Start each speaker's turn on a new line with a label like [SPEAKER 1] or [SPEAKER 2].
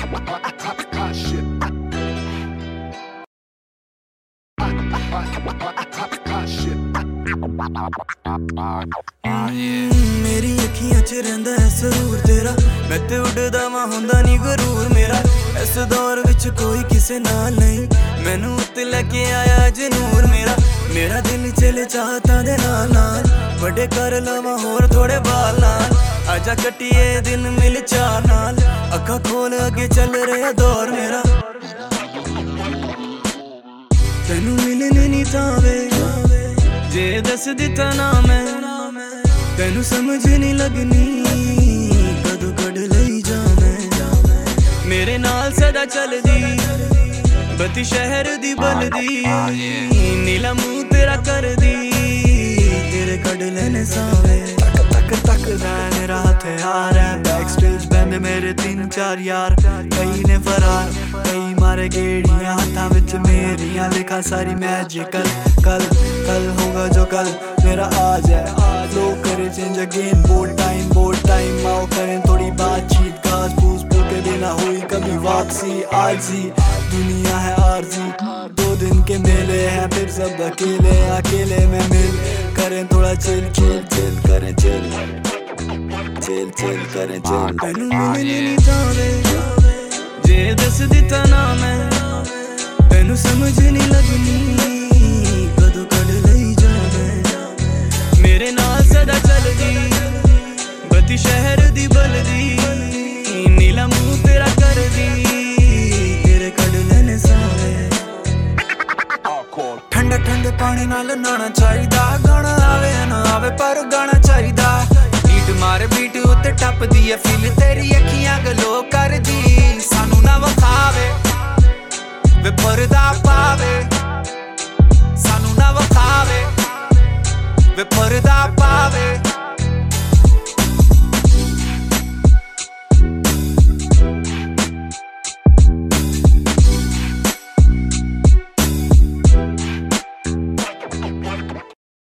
[SPEAKER 1] मेरी अखियां च रहिंदा है सुरूर तेरा, मैं ते उड़दा वा हुंदा नी गरूर मेरा। इस दौर विच कोई किसे नाल नहीं, मैनू उत्ते लेके आया जनूर मेरा। मेरा दिल चले चाहता दे नाल नाल, बड़े कर लवां होर थोड़े बाल नाल। आजा कट्टिए दिन मिल चार नाल, अखा खोल अगे चल रहा दौर मेरा। तेनू मिलने नी तावे जे दस दिता ना मैं, तेनू समझ नहीं लगनी कदों कड़ लई जावे। मेरे नाल सदा चलदी बत्ती शहर दी बलदी, नीला मुंह तेरा कर दी तेरे कड़ लेने सावे। तक तक मेरा हथियार है, बैक स्टेज बैंड मेरे 3-4 यार। कई ने फरार कई मारे गेड़ियां हाथा विच मेरियां, लिखा सारी मैजिकल। कल कल होगा जो कल मेरा आज है, लो करे चेंज अगेन। बोर्ड टाइम आओ करें थोड़ी बातचीत, घास फूस के बिना हुई कभी वापसी। आज ही दुनिया है आरजी, 2 दिन के मेले हैं फिर सब अकेले। अकेले में मिल करें थोड़ा चिल करें चिल करें चिल। तेनू मिलने नी जावे जे दस दिता ना मैं, तेनू समझ नहीं लगनी कदों कड़ लई जावे। मेरे नाल सदा चलदी बत्ती शहर दी बलदी, नीला मुंह तेरा कर दी तेरे कड़ लेने सावे। ठंडे ठंडे पानी नाल नहाना चाहिदा, गाना आवे ना आवे पर गाना चाहिदा। बीट मार बीट उत्ते टपदी है फील, तेरी अखियां गलो कर